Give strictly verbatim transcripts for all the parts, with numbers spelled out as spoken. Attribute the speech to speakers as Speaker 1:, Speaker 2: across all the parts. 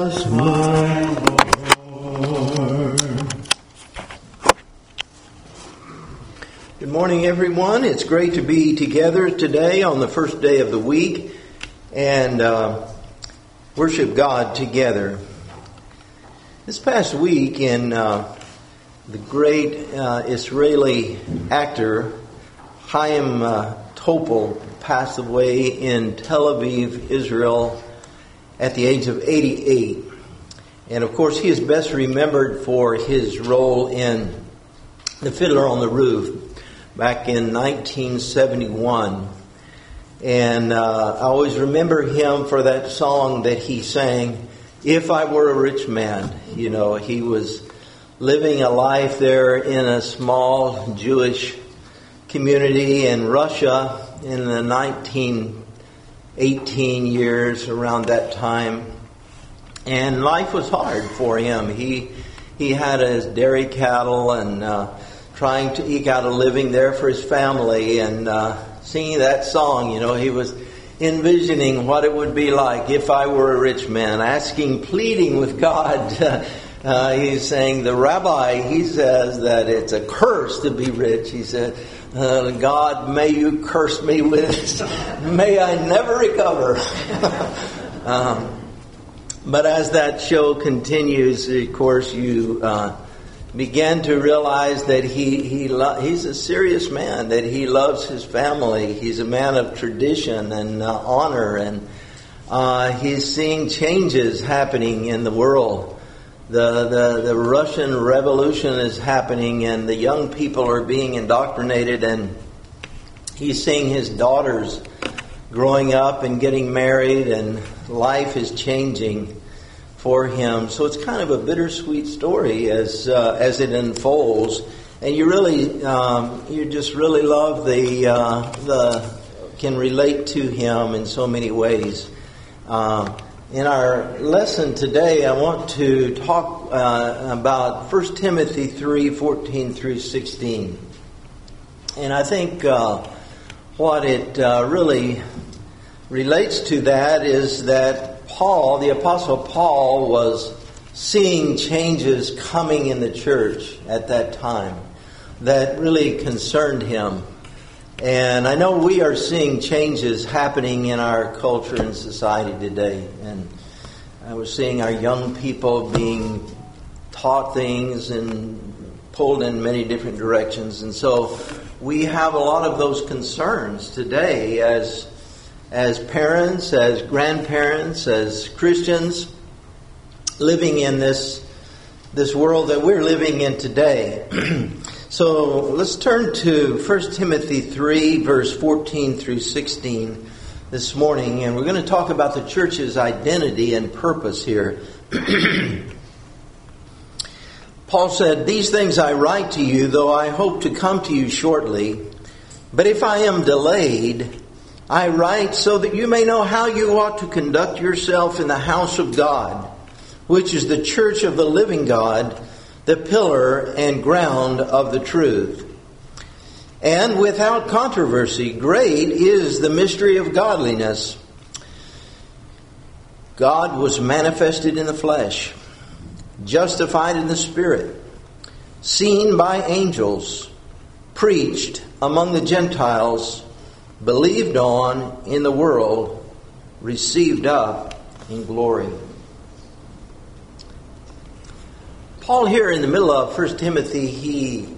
Speaker 1: Jesus, my Lord. Good morning, everyone. It's great to be together today on the first day of the week and uh, worship God together. This past week, in uh, the great uh, Israeli actor Chaim uh, Topol passed away in Tel Aviv, Israel, at the age of eighty-eight. And of course, he is best remembered for his role in The Fiddler on the Roof back in nineteen seventy-one. And uh, I always remember him for that song that he sang, "If I Were a Rich Man." You know, he was living a life there in a small Jewish community in Russia in the nineteen eighteen years, around that time. And life was hard for him. He he had his dairy cattle and uh, trying to eke out a living there for his family, and uh, singing that song, you know, he was envisioning what it would be like if I were a rich man, asking, pleading with God. Uh, he's saying, the rabbi, he says that it's a curse to be rich. He said, uh, God, may you curse me with this. May I never recover. um, but as that show continues, of course, you uh, begin to realize that he, he lo- he's a serious man, that he loves his family. He's a man of tradition and uh, honor, and uh, he's seeing changes happening in the world. The, the the Russian Revolution is happening, and the young people are being indoctrinated, and he's seeing his daughters growing up and getting married, and life is changing for him. So it's kind of a bittersweet story as uh, as it unfolds, and you really um, you just really love the uh, the can relate to him in so many ways. Um, In our lesson today, I want to talk uh, about First Timothy three, fourteen through sixteen. And I think uh, what it uh, really relates to that is that Paul, the Apostle Paul, was seeing changes coming in the church at that time that really concerned him. And I know we are seeing changes happening in our culture and society today. And I was seeing our young people being taught things and pulled in many different directions. And so we have a lot of those concerns today as as parents, as grandparents, as Christians living in this this world that we're living in today. So let's turn to First Timothy three, verse fourteen through sixteen this morning, and we're going to talk about the church's identity and purpose here. Paul said, "These things I write to you, though I hope to come to you shortly. But if I am delayed, I write so that you may know how you ought to conduct yourself in the house of God, which is the church of the living God, the pillar and ground of the truth. And without controversy, great is the mystery of godliness. God was manifested in the flesh, justified in the spirit, seen by angels, preached among the Gentiles, believed on in the world, received up in glory." Paul here in the middle of First Timothy, he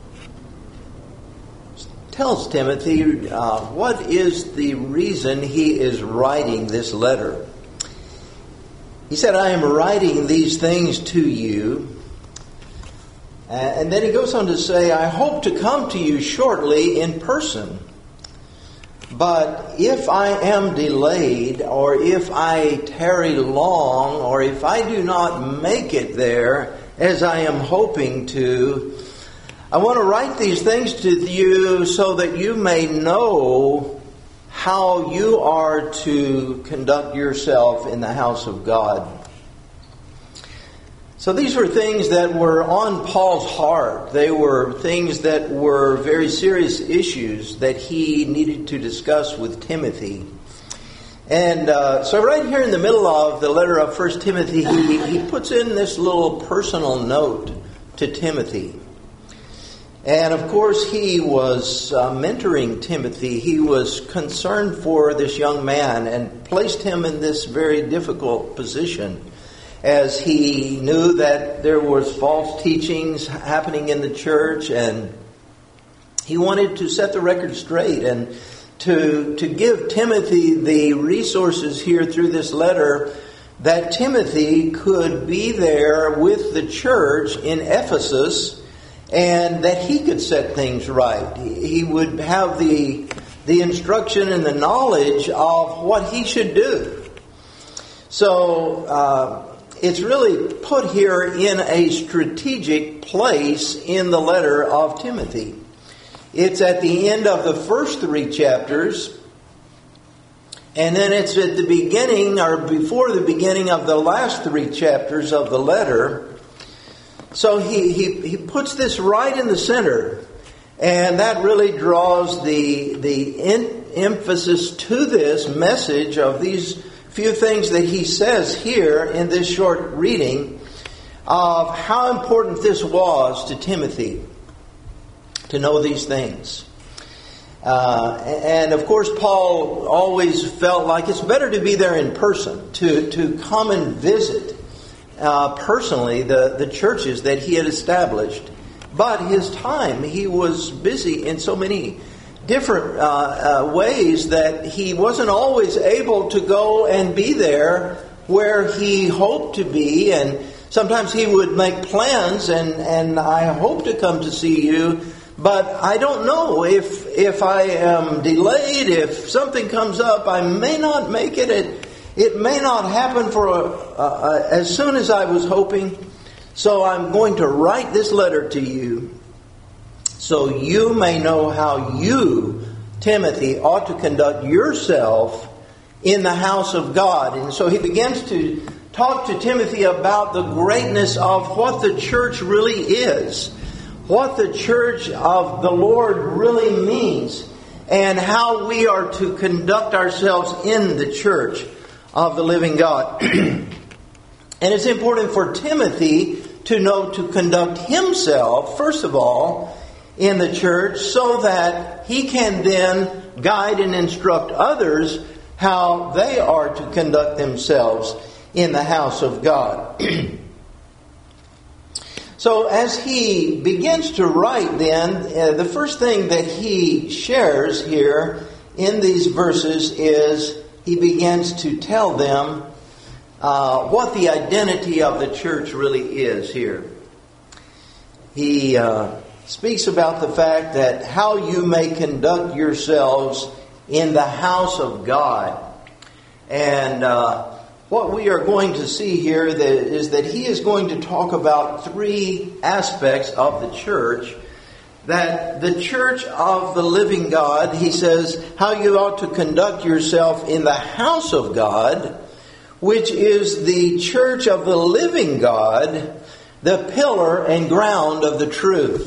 Speaker 1: tells Timothy uh, what is the reason he is writing this letter. He said, "I am writing these things to you." And then he goes on to say, "I hope to come to you shortly in person. But if I am delayed, or if I tarry long, or if I do not make it there as I am hoping to, I want to write these things to you so that you may know how you are to conduct yourself in the house of God." So these were things that were on Paul's heart. They were things that were very serious issues that he needed to discuss with Timothy. And uh, so right here in the middle of the letter of First Timothy, he, he puts in this little personal note to Timothy. And of course, he was uh, mentoring Timothy. He was concerned for this young man and placed him in this very difficult position, as he knew that there was false teachings happening in the church, and he wanted to set the record straight and to, to give Timothy the resources here through this letter that Timothy could be there with the church in Ephesus, and that he could set things right. He would have the, the instruction and the knowledge of what he should do. So uh, it's really put here in a strategic place in the letter of Timothy. It's at the end of the first three chapters, and then it's at the beginning or before the beginning of the last three chapters of the letter. So he, he, he puts this right in the center, and that really draws the, the in, emphasis to this message of these few things that he says here in this short reading of how important this was to Timothy to know these things. Uh, and of course, Paul always felt like it's better to be there in person, to, to come and visit Uh, personally the, the churches that he had established. But his time, he was busy in so many different uh, uh, ways that he wasn't always able to go and be there where he hoped to be. And sometimes he would make plans and, and I hope to come to see you, but I don't know if, if I am delayed, if something comes up, I may not make it at It may not happen for a, a, a, as soon as I was hoping. So I'm going to write this letter to you so you may know how you, Timothy, ought to conduct yourself in the house of God. And so he begins to talk to Timothy about the greatness of what the church really is, what the church of the Lord really means, and how we are to conduct ourselves in the church of the living God. And it's important for Timothy to know to conduct himself, first of all, in the church, so that he can then guide and instruct others how they are to conduct themselves in the house of God. So as he begins to write then, uh, the first thing that he shares here in these verses is he begins to tell them uh, what the identity of the church really is here. He uh, speaks about the fact that how you may conduct yourselves in the house of God. And uh, what we are going to see here that is that he is going to talk about three aspects of the church. That the church of the living God, he says, how you ought to conduct yourself in the house of God, which is the church of the living God, the pillar and ground of the truth.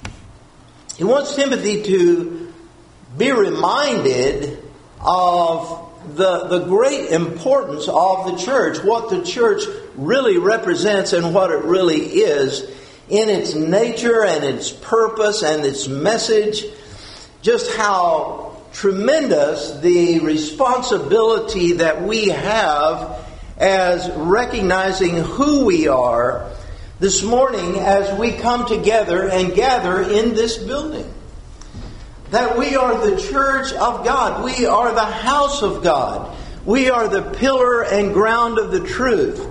Speaker 1: He wants Timothy to be reminded of the, the great importance of the church, what the church really represents and what it really is in its nature and its purpose and its message, just how tremendous the responsibility that we have as recognizing who we are this morning as we come together and gather in this building. That we are the church of God. We are the house of God. We are the pillar and ground of the truth.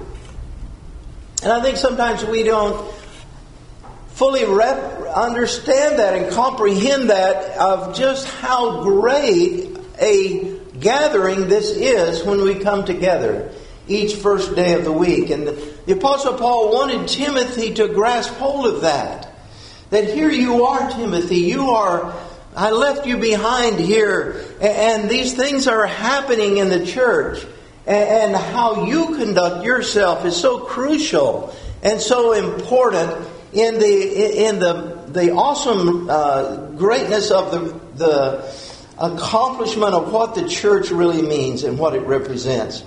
Speaker 1: And I think sometimes we don't fully rep- understand that and comprehend that of just how great a gathering this is when we come together each first day of the week. And the, the Apostle Paul wanted Timothy to grasp hold of that. That here you are, Timothy, you are, I left you behind here, and, and these things are happening in the church. And, and how you conduct yourself is so crucial and so important in the in the the awesome uh, greatness of the the accomplishment of what the church really means and what it represents.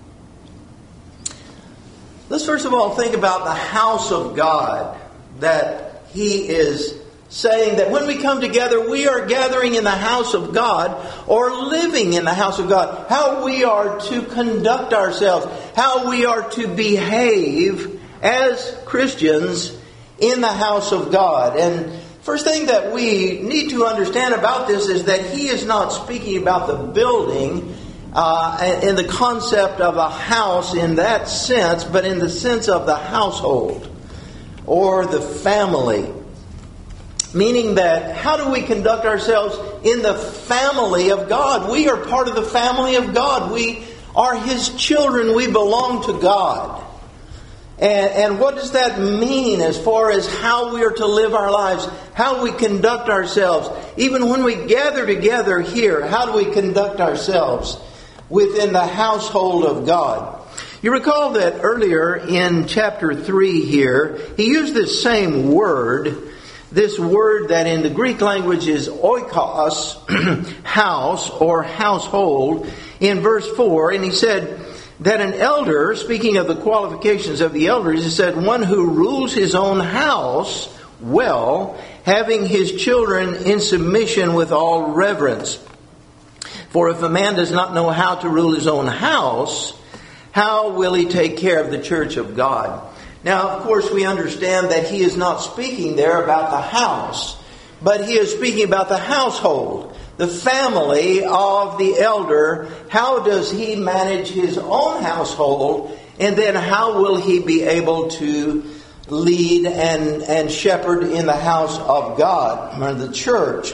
Speaker 1: Let's first of all think about the house of God, that He is saying that when we come together, we are gathering in the house of God or living in the house of God. How we are to conduct ourselves, how we are to behave as Christians in the house of God. And first thing that we need to understand about this is that He is not speaking about the building uh, in the concept of a house in that sense, but in the sense of the household or the family. Meaning that how do we conduct ourselves in the family of God? We are part of the family of God. We are His children. We belong to God. And, and what does that mean as far as how we are to live our lives? How we conduct ourselves? Even when we gather together here, how do we conduct ourselves within the household of God? You recall that earlier in chapter three here, he used this same word, this word that in the Greek language is oikos, house or household, in verse four. And he said that an elder, speaking of the qualifications of the elders, he said, one who rules his own house well, having his children in submission with all reverence. For if a man does not know how to rule his own house, how will he take care of the church of God? Now, of course, we understand that he is not speaking there about the house, but he is speaking about the household, the family of the elder. How does he manage his own household? And then how will he be able to lead and, and shepherd in the house of God, or the church?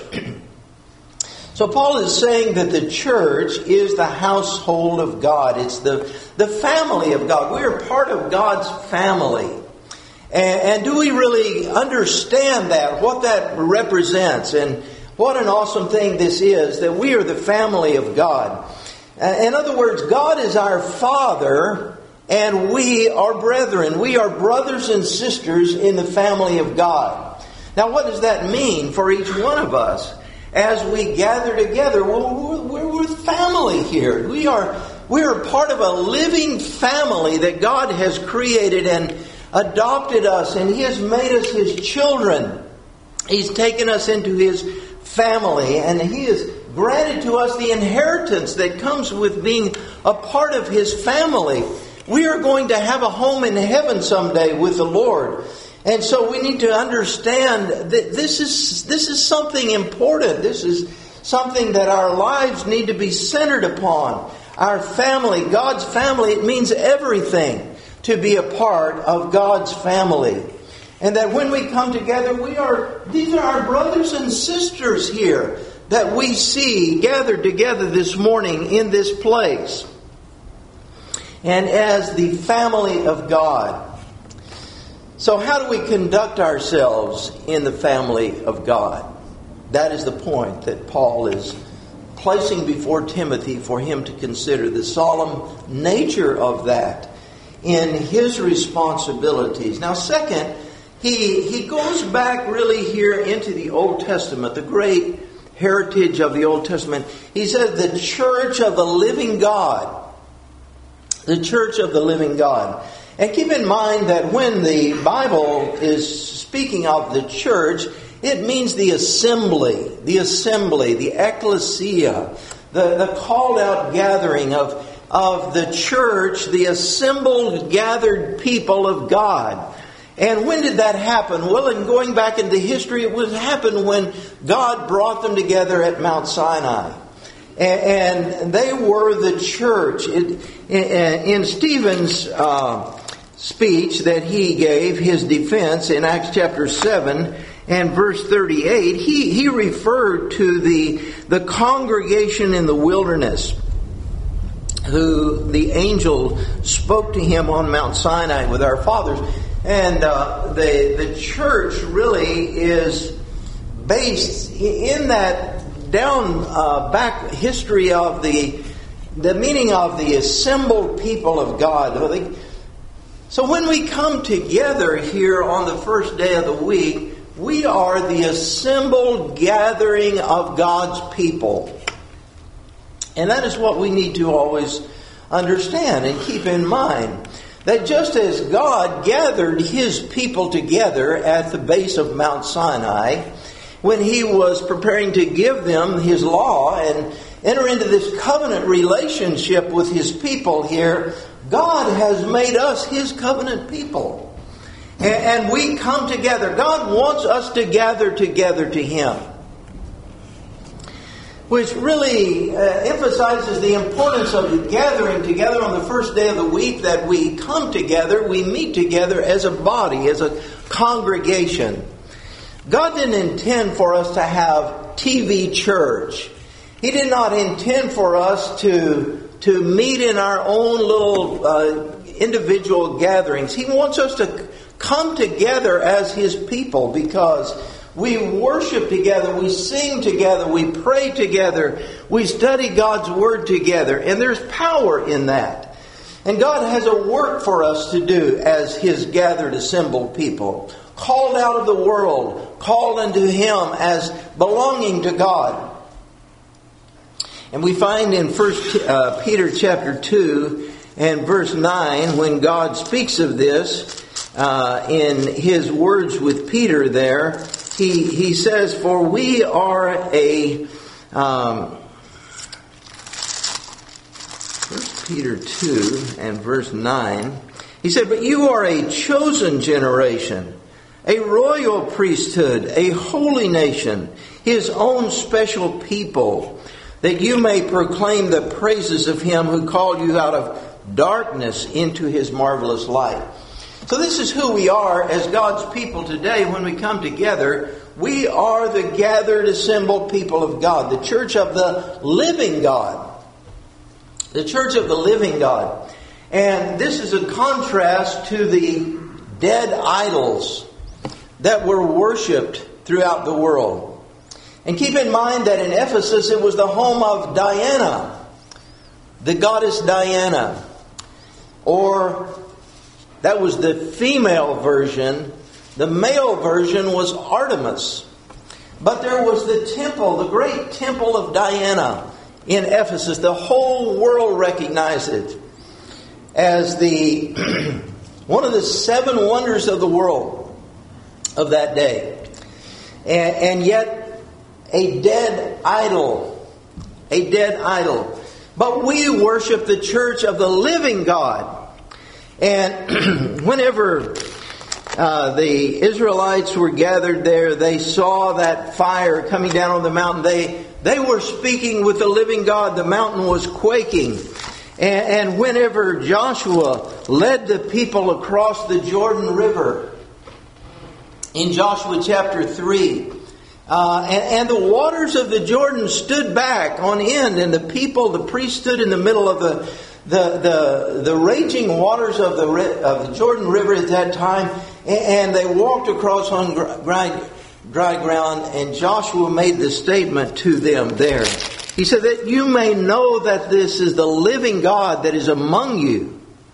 Speaker 1: So Paul is saying that the church is the household of God. It's the, the family of God. We are part of God's family. And, and do we really understand that, what that represents, and what an awesome thing this is, that we are the family of God. In other words, God is our Father, and we are brethren. We are brothers and sisters in the family of God. Now, what does that mean for each one of us? As we gather together, well, we're, we're family here. We are we are part of a living family that God has created and adopted us, and He has made us His children. He's taken us into His family, and He has granted to us the inheritance that comes with being a part of His family. We are going to have a home in heaven someday with the Lord. And so we need to understand that this is this is something important. This is something that our lives need to be centered upon. Our family, God's family, it means everything to be a part of God's family. And that when we come together, we are these are our brothers and sisters here that we see gathered together this morning in this place. And as the family of God. So how do we conduct ourselves in the family of God? That is the point that Paul is placing before Timothy for him to consider, the solemn nature of that in his responsibilities. Now, second, he, he goes back really here into the Old Testament, the great heritage of the Old Testament. He says the church of the living God. The church of the living God. And keep in mind that when the Bible is speaking of the church, it means the assembly, the assembly, the ecclesia, the, the called out gathering of, of the church, the assembled, gathered people of God. And when did that happen? Well, in going back into history, it would happen when God brought them together at Mount Sinai. And they were the church. It, in Stephen's uh, speech that he gave, his defense in Acts chapter seven and verse thirty-eight, he, he referred to the, the congregation in the wilderness, who the angel spoke to him on Mount Sinai with our fathers. And uh, the, the church really is based in that down uh, back history of the the meaning of the assembled people of God. So when we come together here on the first day of the week, we are the assembled gathering of God's people. And that is what we need to always understand and keep in mind. That just as God gathered His people together at the base of Mount Sinai, when He was preparing to give them His law and enter into this covenant relationship with His people here, God has made us His covenant people. And we come together. God wants us to gather together to Him. Which really uh, emphasizes the importance of gathering together on the first day of the week, that we come together, we meet together as a body, as a congregation. God didn't intend for us to have T V church. He did not intend for us to, to meet in our own little uh, individual gatherings. He wants us to come together as His people, because we worship together, we sing together, we pray together, we study God's Word together, and there's power in that. And God has a work for us to do as His gathered, assembled people, called out of the world, called unto Him as belonging to God. And we find in First uh, Peter chapter two and verse nine, when God speaks of this, uh, in His words with Peter there, He, he says, for we are a, um, First Peter two and verse nine, he said, but you are a chosen generation, a royal priesthood, a holy nation, His own special people, that you may proclaim the praises of Him who called you out of darkness into His marvelous light. So this is who we are as God's people today when we come together. We are the gathered, assembled people of God. The church of the living God. The church of the living God. And this is a contrast to the dead idols that were worshipped throughout the world. And keep in mind that in Ephesus it was the home of Diana, the goddess Diana. Or that was the female version. The male version was Artemis. But there was the temple, the great temple of Diana in Ephesus. The whole world recognized it as the one of the seven wonders of the world of that day. And, and yet a dead idol. A dead idol. But we worship the church of the living God. And whenever uh, the Israelites were gathered there, they saw that fire coming down on the mountain. They they were speaking with the living God. The mountain was quaking. And, and whenever Joshua led the people across the Jordan River, in Joshua chapter three, uh, and, and the waters of the Jordan stood back on end, and the people, the priests stood in the middle of the The, the the raging waters of the of the Jordan River at that time, and they walked across on dry, dry ground, and Joshua made the statement to them there. He said that you may know that this is the living God that is among you.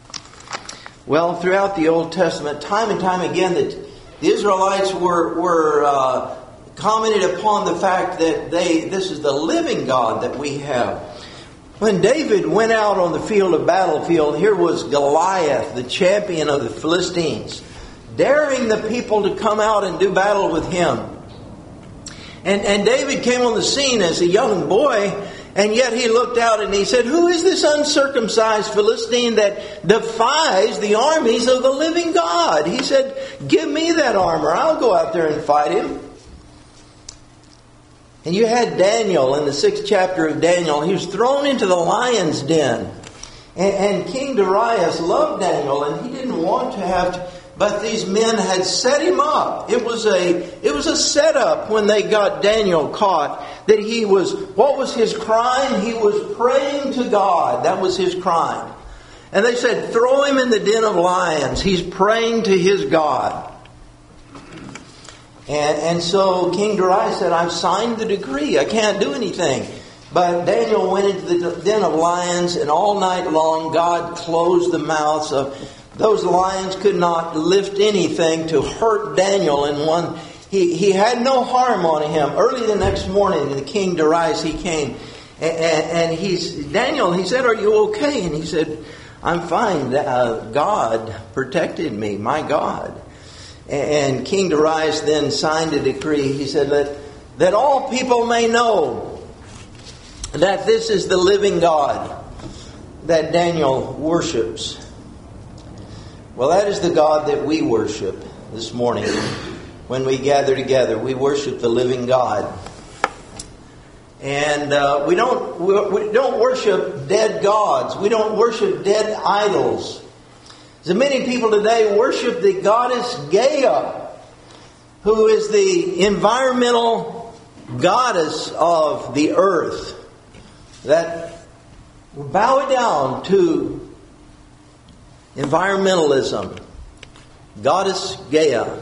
Speaker 1: Well, throughout the Old Testament, time and time again, that the Israelites were were uh, commented upon the fact that they this is the living God that we have. When David went out on the field of battlefield, here was Goliath, the champion of the Philistines, daring the people to come out and do battle with him. And, and David came on the scene as a young boy, and yet he looked out and he said, who is this uncircumcised Philistine that defies the armies of the living God? He said, give me that armor. I'll go out there and fight him. And you had Daniel in the sixth chapter of Daniel. He was thrown into the lion's den. And, and King Darius loved Daniel, and he didn't want to have to, but these men had set him up. It was a it was a setup when they got Daniel caught. That he was, what was his crime? He was praying to God. That was his crime. And they said, throw him in the den of lions. He's praying to his God. And, and so King Darius said, I've signed the decree. I can't do anything. But Daniel went into the den of lions, and all night long God closed the mouths of those lions. Could not lift anything to hurt Daniel. And one, he, he had no harm on him. Early the next morning, the King Darius, he came And, and he's Daniel, he said, "Are you okay?" And he said, "I'm fine. Uh, God protected me, my God." And King Darius then signed a decree. He said, that, that all people may know that this is the living God that Daniel worships. Well, that is the God that we worship this morning. When we gather together, we worship the living God. And uh, we don't we don't worship dead gods. We don't worship dead idols. So many people today worship the goddess Gaia, who is the environmental goddess of the earth. That bow down to environmentalism. Goddess Gaia.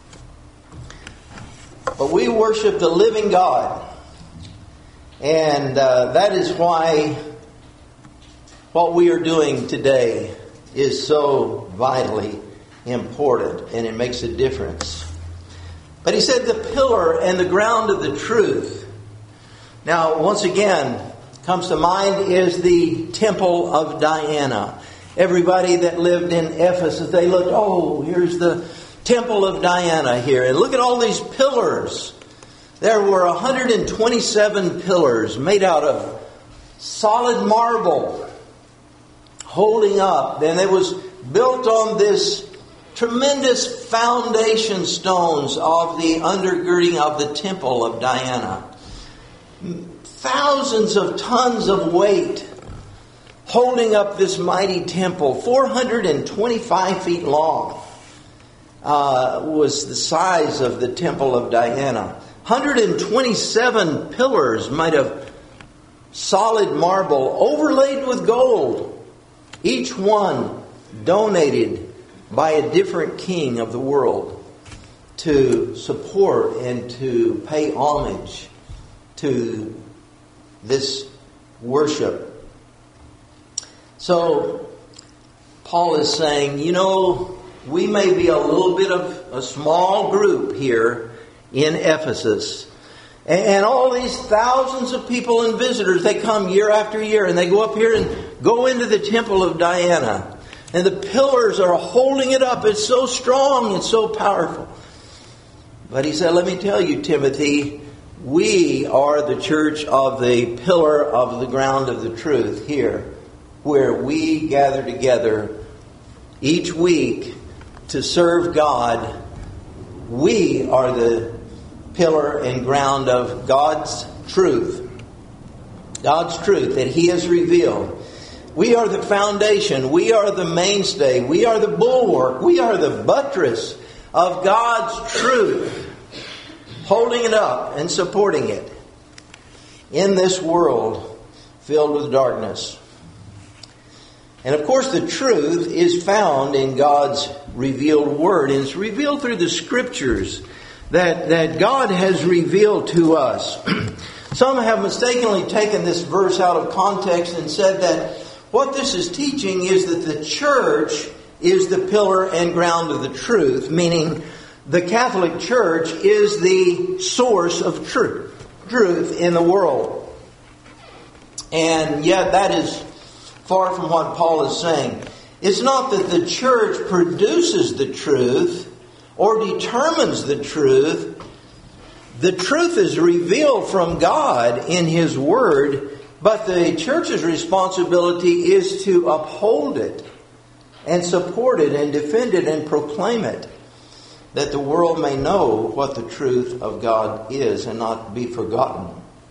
Speaker 1: But we worship the living God. And uh, that is why what we are doing today is so vitally important, and it makes a difference. But he said the pillar and the ground of the truth. Now, once again, comes to mind is the Temple of Diana. Everybody that lived in Ephesus, they looked, oh, here's the Temple of Diana here. And look at all these pillars. There were one hundred twenty-seven pillars made out of solid marble, holding up. And it was built on this tremendous foundation stones of the undergirding of the Temple of Diana. Thousands of tons of weight holding up this mighty temple. four hundred twenty-five feet long uh, was the size of the Temple of Diana. one hundred twenty-seven pillars made of solid marble overlaid with gold. Each one donated by a different king of the world to support and to pay homage to this worship. So Paul is saying, you know, we may be a little bit of a small group here in Ephesus. And all these thousands of people and visitors, they come year after year and they go up here and go into the Temple of Diana. And the pillars are holding it up. It's so strong. It's so powerful. But he said, let me tell you, Timothy, we are the church of the pillar of the ground of the truth here, where we gather together each week to serve God. We are the pillar and ground of God's truth. God's truth that He has revealed. We are the foundation. We are the mainstay. We are the bulwark. We are the buttress of God's truth, holding it up and supporting it in this world filled with darkness. And of course the truth is found in God's revealed Word. And it's revealed through the Scriptures that, that God has revealed to us. Some have mistakenly taken this verse out of context and said that what this is teaching is that the church is the pillar and ground of the truth, meaning the Catholic Church is the source of truth, truth in the world. And yet that is far from what Paul is saying. It's not that the church produces the truth or determines the truth. The truth is revealed from God in His Word, but the church's responsibility is to uphold it and support it and defend it and proclaim it, that the world may know what the truth of God is and not be forgotten.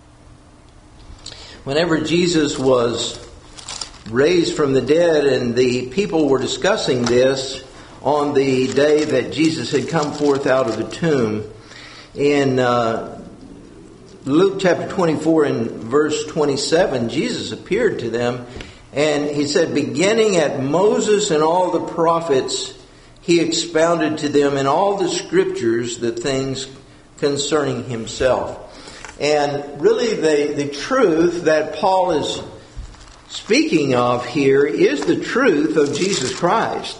Speaker 1: Whenever Jesus was raised from the dead and the people were discussing this on the day that Jesus had come forth out of the tomb, in uh, Luke chapter twenty-four and verse twenty-seven, Jesus appeared to them and He said, beginning at Moses and all the prophets, He expounded to them in all the Scriptures the things concerning Himself. And really the, the truth that Paul is speaking of here is the truth of Jesus Christ.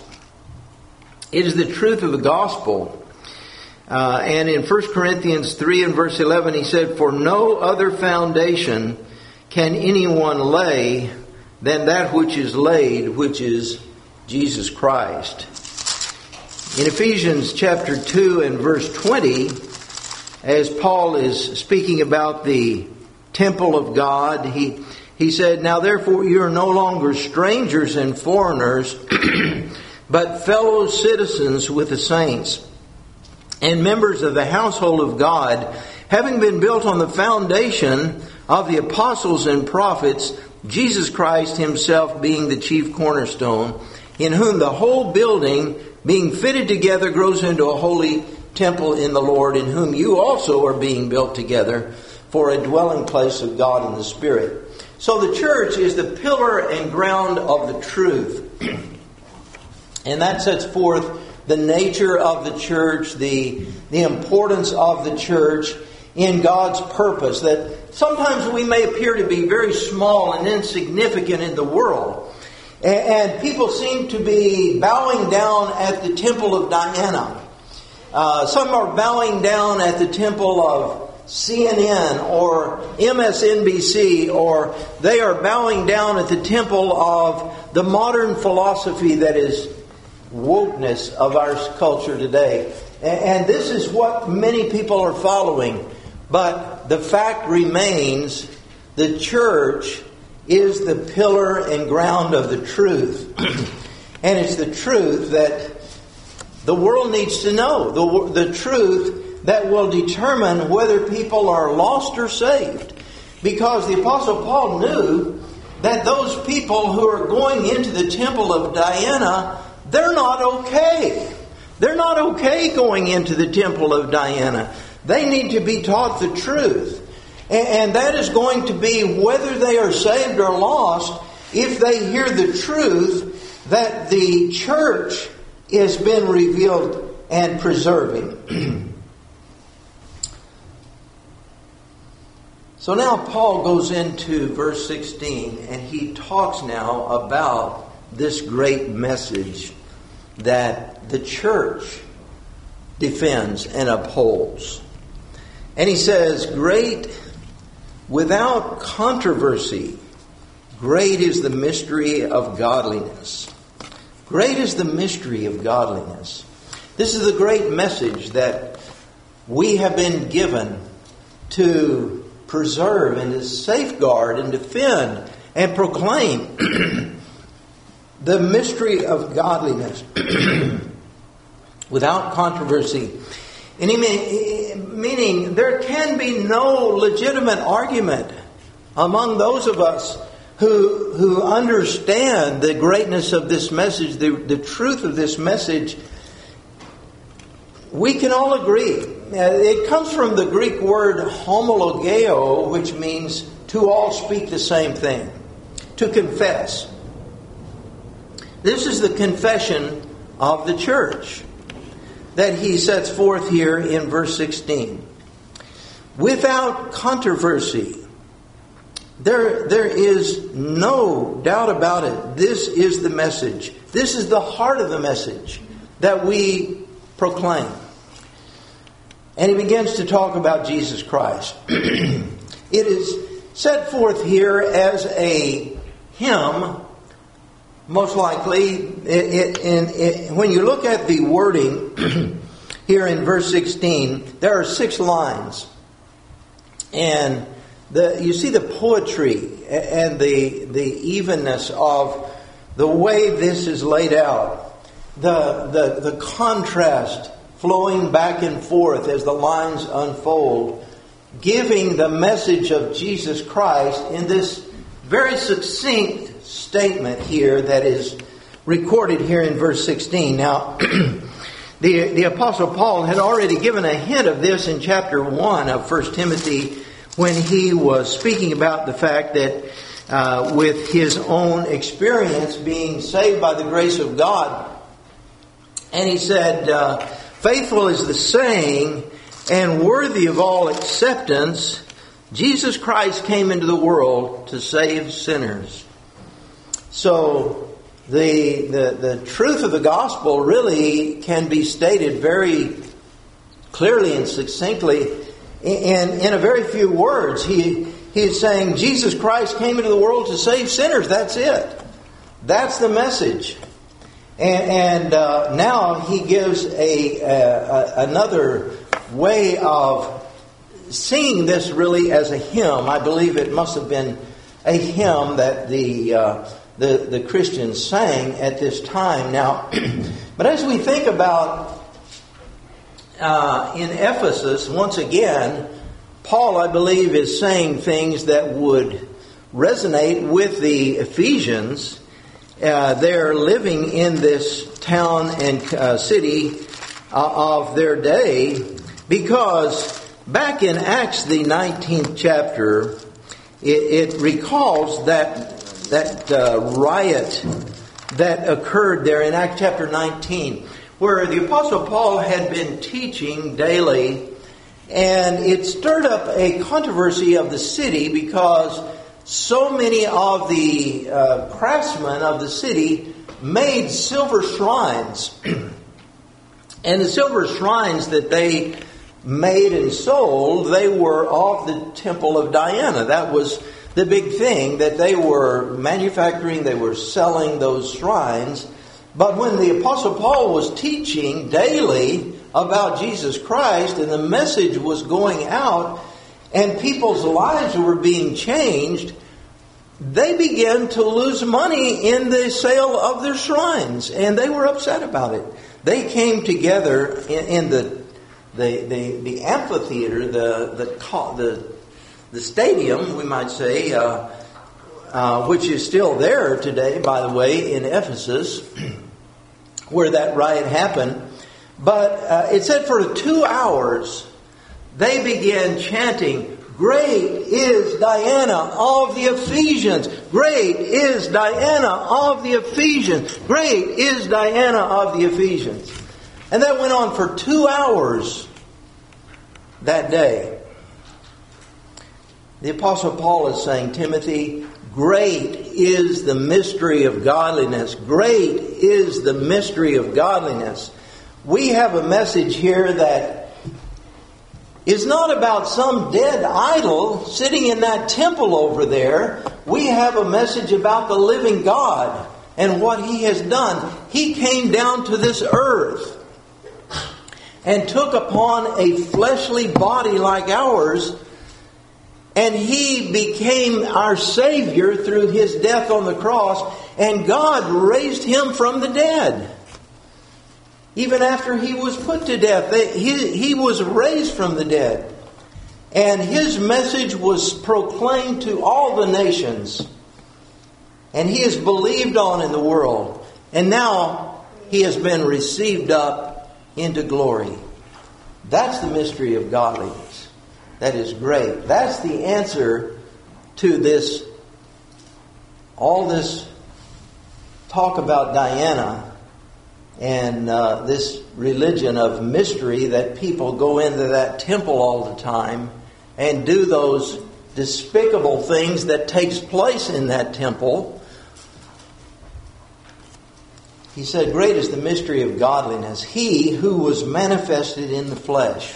Speaker 1: It is the truth of the gospel. Uh, and in First Corinthians three and verse eleven, he said, for no other foundation can anyone lay than that which is laid, which is Jesus Christ. In Ephesians chapter two and verse twenty, as Paul is speaking about the temple of God, he, he said, "Now therefore you are no longer strangers and foreigners, but fellow citizens with the saints, and members of the household of God, having been built on the foundation of the apostles and prophets, Jesus Christ himself being the chief cornerstone, in whom the whole building, being fitted together, grows into a holy temple in the Lord, in whom you also are being built together for a dwelling place of God in the Spirit." So the church is the pillar and ground of the truth. And that sets forth the nature of the church, the, the importance of the church in God's purpose. That sometimes we may appear to be very small and insignificant in the world. And people seem to be bowing down at the temple of Diana. Uh, some are bowing down at the temple of C N N or M S N B C, or they are bowing down at the temple of the modern philosophy that is wokeness of our culture today. And this is what many people are following. But the fact remains, the church is the pillar and ground of the truth. And it's the truth that the world needs to know. The, the truth that will determine whether people are lost or saved. Because the Apostle Paul knew that those people who are going into the temple of Diana, they're not okay. They're not okay going into the temple of Diana. They need to be taught the truth. And that is going to be whether they are saved or lost, if they hear the truth that the church has been revealed and preserving. So now Paul goes into verse sixteen, and he talks now about this great message that the church defends and upholds. And he says, "Great, without controversy, great is the mystery of godliness." Great is the mystery of godliness. This is the great message that we have been given to preserve and to safeguard and defend and proclaim. The mystery of godliness without controversy. Meaning there can be no legitimate argument among those of us who who understand the greatness of this message, the, the truth of this message. We can all agree. It comes from the Greek word homologeo, which means to all speak the same thing, to confess. This is the confession of the church that he sets forth here in verse sixteen. Without controversy. There, there is no doubt about it. This is the message. This is the heart of the message that we proclaim. And he begins to talk about Jesus Christ. It is set forth here as a hymn, most likely. It, it, it, it, when you look at the wording here in verse sixteen, there are six lines. And the, you see the poetry and the, the evenness of the way this is laid out. The, the, the contrast flowing back and forth as the lines unfold, giving the message of Jesus Christ in this very succinct statement here that is recorded here in verse sixteen. Now, the, the Apostle Paul had already given a hint of this in chapter one of First Timothy when he was speaking about the fact that uh, with his own experience being saved by the grace of God. And he said, uh, faithful is the saying and worthy of all acceptance, Jesus Christ came into the world to save sinners. So the, the, the truth of the gospel really can be stated very clearly and succinctly in, in a very few words. He, He's saying Jesus Christ came into the world to save sinners. That's it. That's the message. And, and uh, now he gives a, a, a another way of singing this really as a hymn. I believe it must have been a hymn that the uh, the, the Christians sang at this time. Now, but as we think about uh, in Ephesus, once again, Paul, I believe, is saying things that would resonate with the Ephesians. Uh, they're living in this town and uh, city uh, of their day, because back in Acts, the nineteenth chapter, it, it recalls that that uh, riot that occurred there in Acts chapter nineteen, where the Apostle Paul had been teaching daily, and it stirred up a controversy of the city because so many of the uh, craftsmen of the city made silver shrines. And the silver shrines that they made and sold, they were of the temple of Diana. That was the big thing, that they were manufacturing, they were selling those shrines. But when the Apostle Paul was teaching daily about Jesus Christ, and the message was going out, and people's lives were being changed, they began to lose money in the sale of their shrines, and they were upset about it. They came together in, in the, the the the amphitheater, the the the, the stadium, we might say, uh, uh, which is still there today, by the way, in Ephesus, where that riot happened. But uh, it said for two hours, they began chanting, "Great is Diana of the Ephesians! Great is Diana of the Ephesians! Great is Diana of the Ephesians!" And that went on for two hours that day. The Apostle Paul is saying, Timothy, great is the mystery of godliness. Great is the mystery of godliness. We have a message here that is not about some dead idol sitting in that temple over there. We have a message about the living God and what He has done. He came down to this earth and took upon a fleshly body like ours, and He became our Savior through His death on the cross, and God raised Him from the dead. Even after He was put to death, he, he was raised from the dead. And His message was proclaimed to all the nations. And He is believed on in the world. And now He has been received up into glory. That's the mystery of godliness. That is great. That's the answer to this, all this talk about Diana. And uh, this religion of mystery that people go into that temple all the time and do those despicable things that takes place in that temple. He said, great is the mystery of godliness. He who was manifested in the flesh.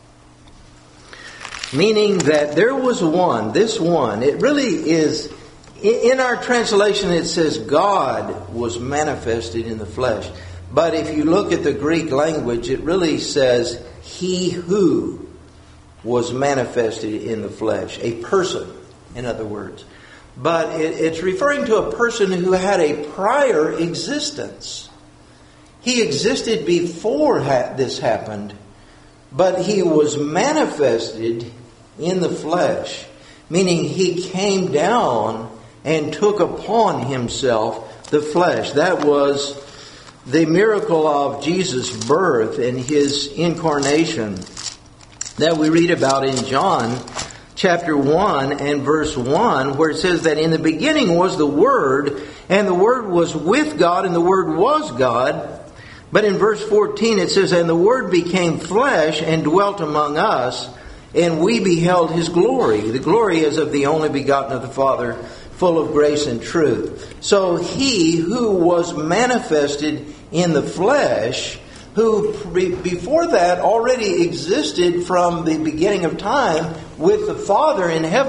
Speaker 1: Meaning that there was one, this one, it really is, in our translation it says God was manifested in the flesh. But if you look at the Greek language, it really says, He who was manifested in the flesh. A person, in other words. But it, it's referring to a person who had a prior existence. He existed before ha- this happened, but He was manifested in the flesh. Meaning He came down and took upon Himself the flesh. That was the miracle of Jesus' birth and His incarnation that we read about in John chapter one and verse one, where it says that in the beginning was the Word, and the Word was with God, and the Word was God. But in verse fourteen it says, and the Word became flesh and dwelt among us, and we beheld His glory. The glory is of the only begotten of the Father, full of grace and truth. So He who was manifested in the flesh, who before that already existed from the beginning of time with the Father in heaven,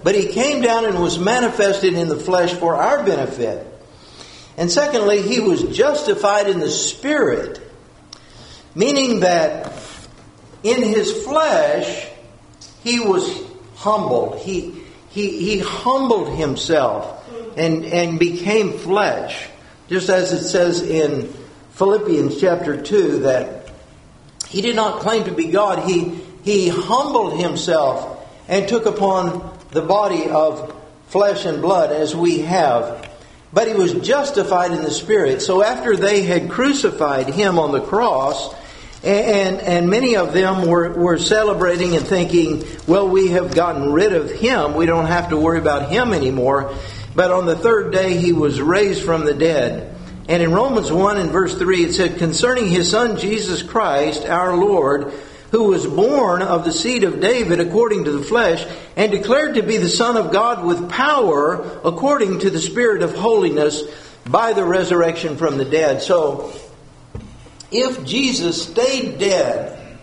Speaker 1: but He came down and was manifested in the flesh for our benefit. And secondly, He was justified in the Spirit, meaning that in His flesh, He was humbled. He, he, he humbled Himself and, and became flesh. Just as it says in Philippians chapter two that He did not claim to be God. He, he humbled Himself and took upon the body of flesh and blood as we have. But He was justified in the Spirit. So after they had crucified Him on the cross, and, and many of them were, were celebrating and thinking, well, we have gotten rid of Him. We don't have to worry about Him anymore. But on the third day He was raised from the dead. And in Romans one and verse three it said, concerning His Son Jesus Christ, our Lord, who was born of the seed of David according to the flesh, and declared to be the Son of God with power according to the Spirit of holiness by the resurrection from the dead. So, if Jesus stayed dead,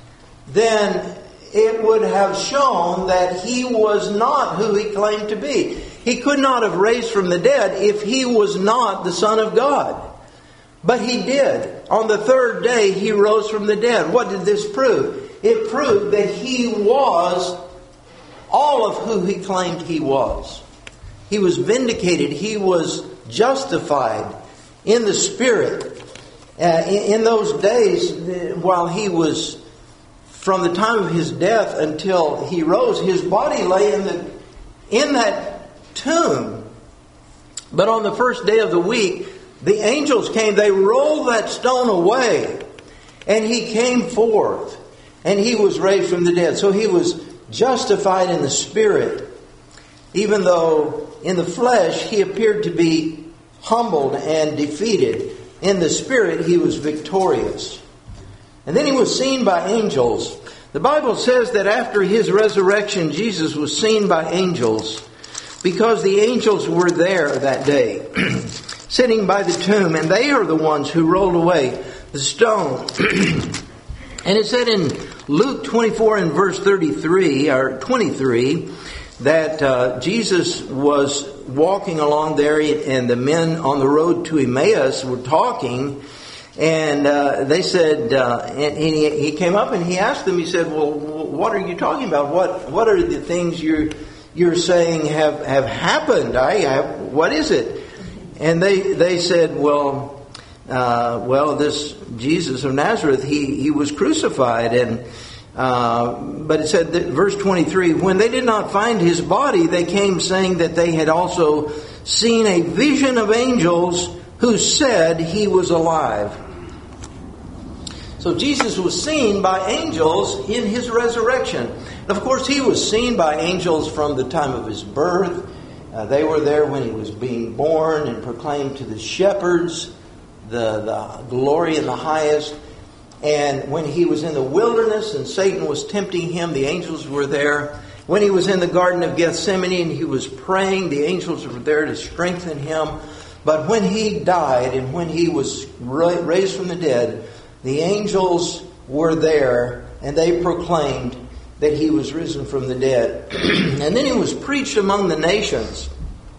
Speaker 1: then it would have shown that He was not who He claimed to be. He could not have raised from the dead if He was not the Son of God. But He did. On the third day, He rose from the dead. What did this prove? It proved that He was all of who He claimed He was. He was vindicated. He was justified in the Spirit. Uh, in, in those days, while He was, from the time of His death until He rose, His body lay in the in that tomb. But on the first day of the week, the angels came, they rolled that stone away, and He came forth, and He was raised from the dead. So He was justified in the Spirit, even though in the flesh He appeared to be humbled and defeated. In the Spirit He was victorious. And then He was seen by angels. The Bible says that after His resurrection, Jesus was seen by angels, because the angels were there that day, sitting by the tomb, and they are the ones who rolled away the stone. And it said in Luke twenty-four and verse thirty-three, or twenty-three, that uh, Jesus was walking along there, and the men on the road to Emmaus were talking, and uh, they said, uh, and he, he came up and he asked them, he said, well, what are you talking about? What what are the things you're you're saying have, have happened? I have, what is it? And they they said, well, uh, well, this Jesus of Nazareth, he, he was crucified. And uh, but it said, that, verse twenty-three, when they did not find His body, they came saying that they had also seen a vision of angels who said He was alive. So Jesus was seen by angels in His resurrection. Of course, He was seen by angels from the time of His birth. Uh, they were there when He was being born and proclaimed to the shepherds the, the glory in the highest. And when He was in the wilderness and Satan was tempting Him, the angels were there. When He was in the Garden of Gethsemane and He was praying, the angels were there to strengthen Him. But when He died and when He was raised from the dead, the angels were there and they proclaimed that He was risen from the dead. And then He was preached among the nations.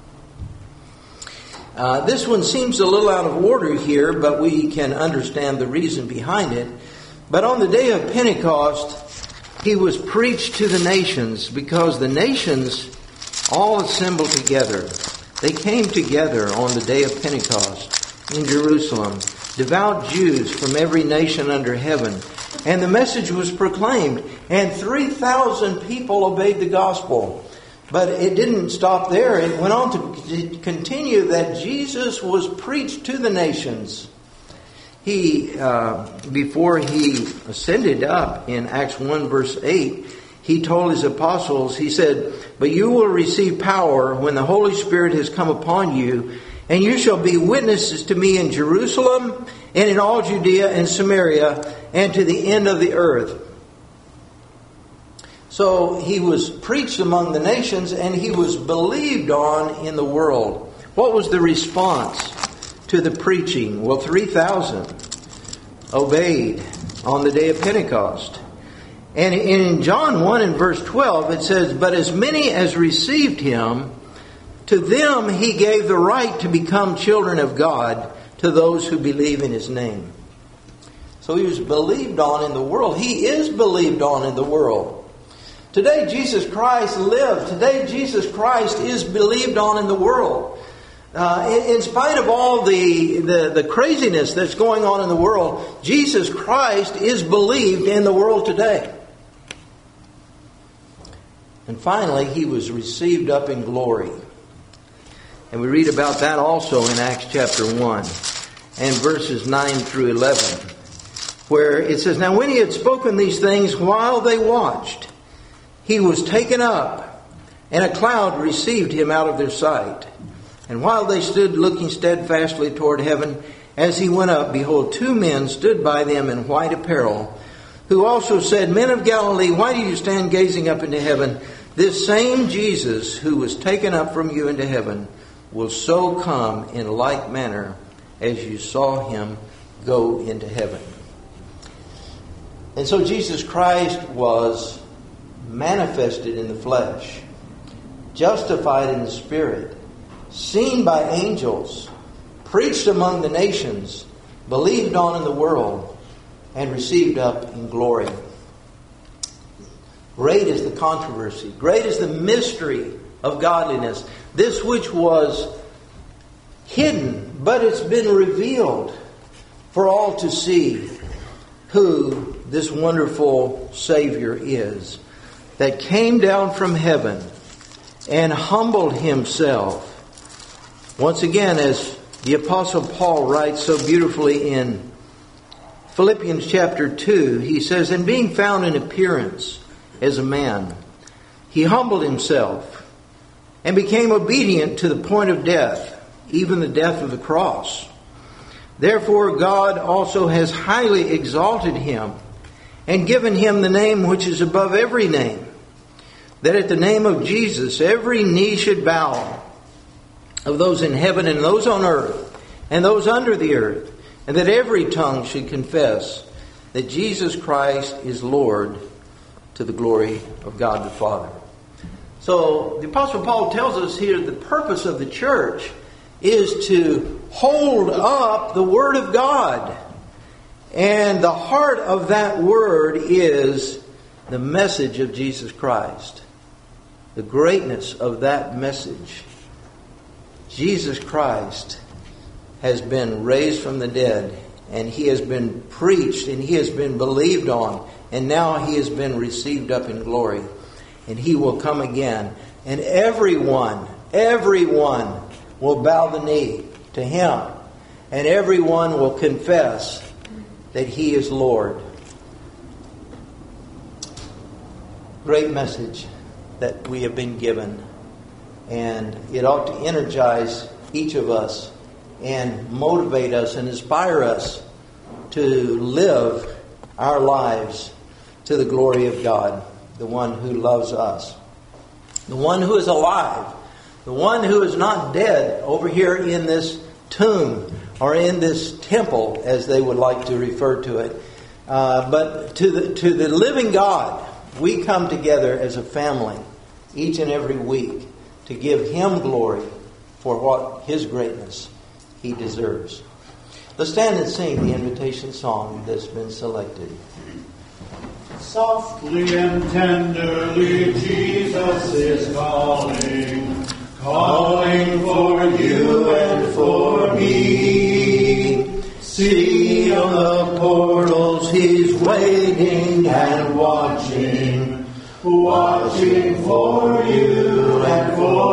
Speaker 1: Uh, this one seems a little out of order here, but we can understand the reason behind it. But on the day of Pentecost, He was preached to the nations, because the nations all assembled together. They came together on the day of Pentecost in Jerusalem, devout Jews from every nation under heaven. And the message was proclaimed, and three thousand people obeyed the gospel. But it didn't stop there. It went on to continue that Jesus was preached to the nations. He, uh, before He ascended up in Acts one verse eight, He told His apostles, He said, but you will receive power when the Holy Spirit has come upon you, and you shall be witnesses to me in Jerusalem and in all Judea and Samaria and to the end of the earth. So He was preached among the nations, and He was believed on in the world. What was the response to the preaching? Well, three thousand obeyed on the day of Pentecost. And in John one and verse twelve it says, "But as many as received him, to them he gave the right to become children of God, to those who believe in his name." So he was believed on in the world. He is believed on in the world. Today Jesus Christ lived. Today Jesus Christ is believed on in the world. Uh, in, in spite of all the, the, the craziness that's going on in the world, Jesus Christ is believed in the world today. And finally, he was received up in glory. And we read about that also in Acts chapter one and verses nine through eleven. Where it says, "Now when he had spoken these things while they watched, he was taken up, and a cloud received him out of their sight. And while they stood looking steadfastly toward heaven, as he went up, behold, two men stood by them in white apparel, who also said, 'Men of Galilee, why do you stand gazing up into heaven? This same Jesus who was taken up from you into heaven will so come in like manner as you saw him go into heaven.'" And so Jesus Christ was manifested in the flesh, justified in the Spirit, seen by angels, preached among the nations, believed on in the world, and received up in glory. Great is the controversy. Great is the mystery of godliness. This which was hidden, but it's been revealed for all to see, who this wonderful Savior is, that came down from heaven and humbled himself. Once again, as the Apostle Paul writes so beautifully in Philippians chapter two, he says, "And being found in appearance as a man, he humbled himself and became obedient to the point of death, even the death of the cross. Therefore God also has highly exalted him and given him the name which is above every name, that at the name of Jesus every knee should bow, of those in heaven and those on earth and those under the earth, and that every tongue should confess that Jesus Christ is Lord, to the glory of God the Father." So the Apostle Paul tells us here the purpose of the church is to hold up the Word of God. And the heart of that Word is the message of Jesus Christ. The greatness of that message. Jesus Christ has been raised from the dead, and he has been preached, and he has been believed on, and now he has been received up in glory. And he will come again, and everyone, everyone will bow the knee to him, and everyone will confess that he is Lord. Great message that we have been given, and it ought to energize each of us and motivate us and inspire us to live our lives to the glory of God, the one who loves us, the one who is alive, the one who is not dead over here in this tomb or in this temple, as they would like to refer to it. Uh, but to the, to the living God, we come together as a family each and every week to give him glory for what his greatness he deserves. Let's stand and sing the invitation song that's been selected.
Speaker 2: Softly and tenderly Jesus is calling, calling for you and for me. See on the portals he's waiting and watching, watching for you and for